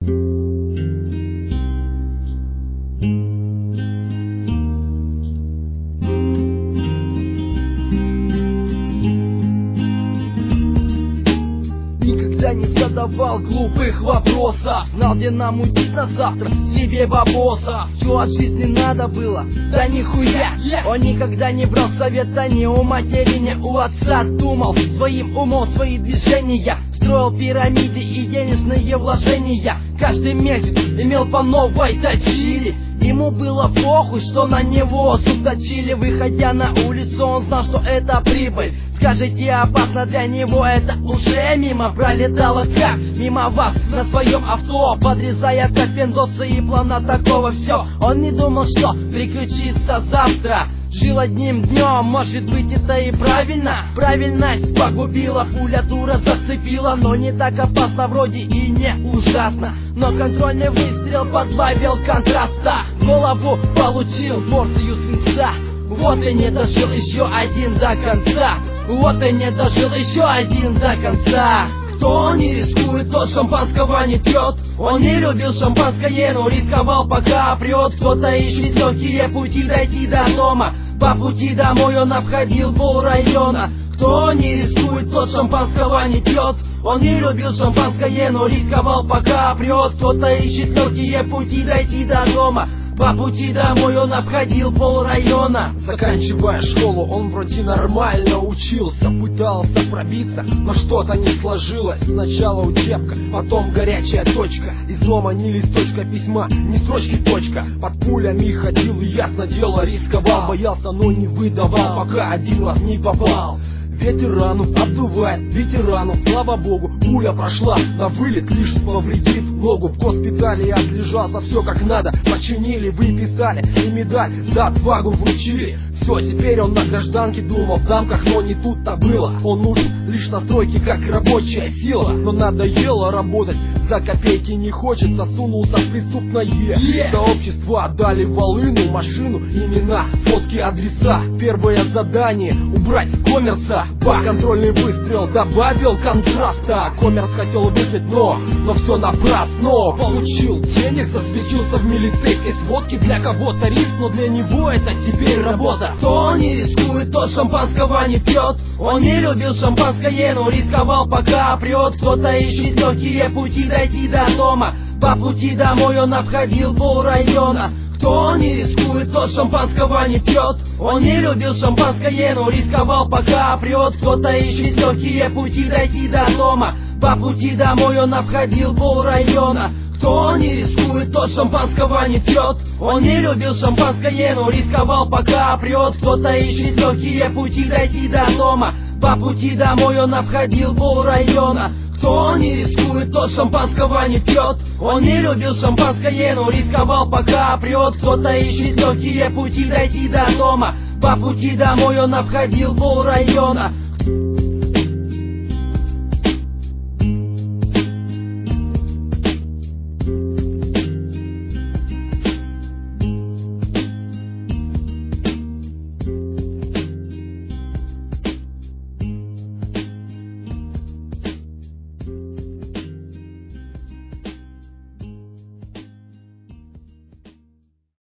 Никогда не задавал глупых вопросов, знал, где нам уйти на завтра, себе бабоса. Чё от жизни надо было? Да нихуя. Он никогда не брал совета ни у матери, ни у отца. Думал своим умом свои движения, строил пирамиды и денежные вложения. Каждый месяц имел по новой точили. Ему было похуй, что на него суд точили. Выходя на улицу, он знал, что это прибыль. Скажите, опасно для него, это уже мимо пролетало, как мимо вас на своем авто, подрезая как пиндосы, и плана такого все. Он не думал, что приключится завтра. Жил одним днем, может быть, это и правильно. Правильность погубила, пуля дура зацепила. Но не так опасно вроде и не ужасно. Но контрольный выстрел подбавил контраста. В голову получил порцию свинца. Вот и не дожил еще один до конца. Вот и не дожил еще один до конца. Кто не рискует, тот шампанского не пьет. Он не любил шампанское, но рисковал, пока прет. Кто-то ищет легкие пути дойти до дома. По пути домой он обходил полрайона. Кто не рискует, тот шампанского не пьет. Он не любил шампанское, но рисковал, пока прет. Кто-то ищет легкие пути дойти до дома. По пути домой он обходил полрайона. Заканчивая школу, он вроде нормально учился, пытался пробиться, но что-то не сложилось. Сначала учебка, потом горячая точка. Излома не листочка письма, не строчки точка. Под пулями ходил и, ясно дело, рисковал. Боялся, но не выдавал, пока один раз не попал. Ветерану обдувает, ветерану, слава богу, пуля прошла на вылет, лишь повредив ногу. В госпитале я отлежался, все как надо, починили, выписали и медаль за отвагу вручили. Все, теперь он на гражданке, думал в замках, но не тут-то было. Он нужен лишь на стройке, как рабочая сила. Но надоело работать, за копейки не хочется, сунулся в преступное. Сообщество отдали волыну, машину, имена, фотки, адреса. Первое задание — убрать коммерса. Контрольный выстрел добавил контраста. Коммерс хотел выжить, но все напрасно. Получил денег, засветился в милицейской сводке. Для кого-то риск, но для него это теперь работа. Кто не рискует, тот шампанского не пьет. Он не любил шампанское, но рисковал, пока прет. Кто-то ищет легкие пути дойти до дома. По пути домой он обходил полрайона. Кто не рискует, тот шампанского не пьет. Он не любил шампанское, но рисковал, пока прет. Кто-то ищет легкие пути дойти до дома. По пути домой он обходил полрайона. Кто не рискует, тот шампанского не пьет. Он не любил шампанское, но рисковал, пока прет. Кто-то ищет легкие пути дойти до дома. По пути домой он обходил полрайона. Кто не рискует, тот шампанского не пьет. Он не любил шампанское, но рисковал, пока прет. Кто-то ищет легкие пути дойти до дома. По пути домой он обходил полрайона.